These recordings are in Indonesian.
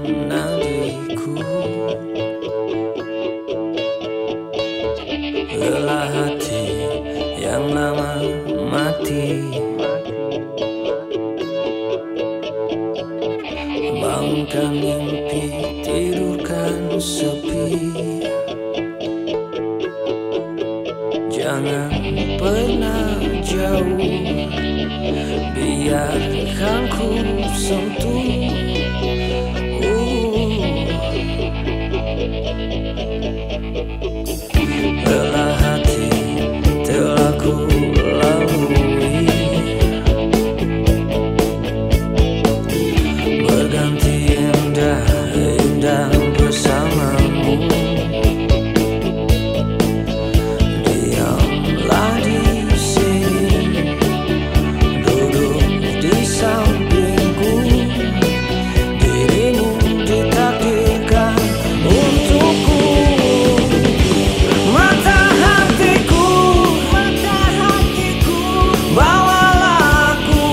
nadiku, lelah hati yang lama mati. Bangunkan mimpi, tidurkan sepi. Jangan pernah jauh, biarkan ku sentuh. Lelah hati telah ku lalui, berganti indah bersamamu. Diamlah di sini, duduk di sampingku. Dirimu ditakdirkan untukku. Mata hatiku, bawalah aku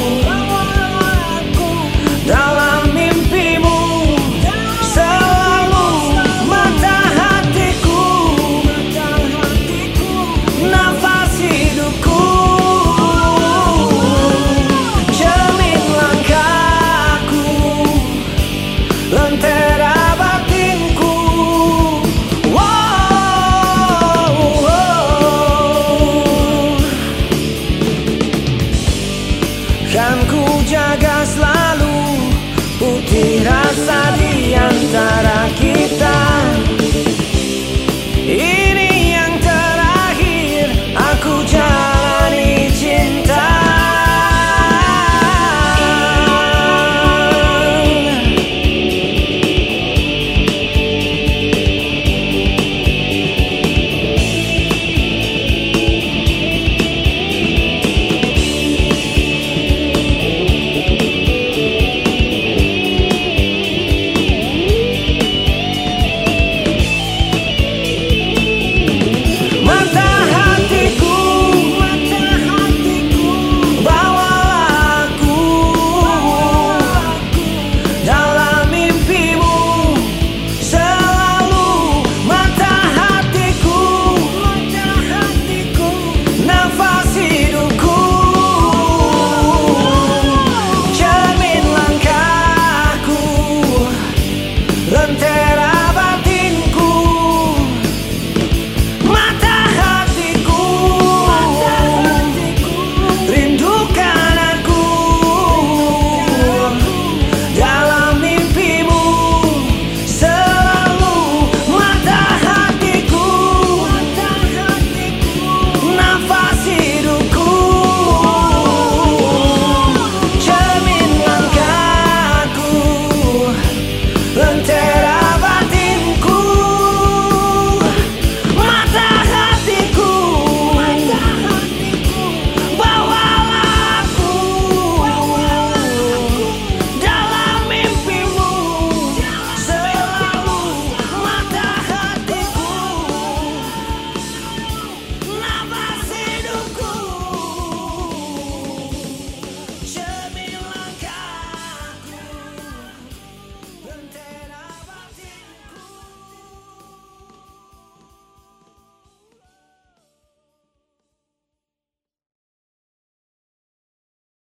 dalam mimpimu selalu. Mata hatiku, nafas hidupku, cermin langkahku, lentera batinku. Kan ku jaga selalu putih rasa di antara kita. Ini yang terakhir aku jalani cinta. Lentera batinku, mata hatiku, rindukan aku dalam mimpimu selalu. Mata hatiku, nafas hidupku, cermin langkahku, lentera